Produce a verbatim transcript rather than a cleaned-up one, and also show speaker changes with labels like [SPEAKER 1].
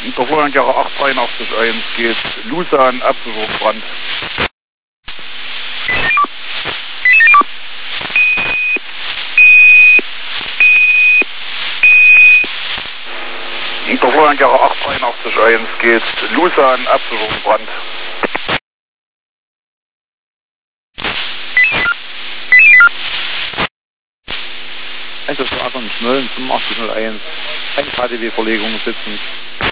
[SPEAKER 1] Der Vorlandjahre acht drei eins eins geht Lusan, Absicherung Brand. Der Vorlandjahre acht drei eins eins geht Lusan, Absicherung Brand.
[SPEAKER 2] Einsatz für Adern Schmölln, fünfundachtzig null eins, ein K D W-Verlegung sitzend.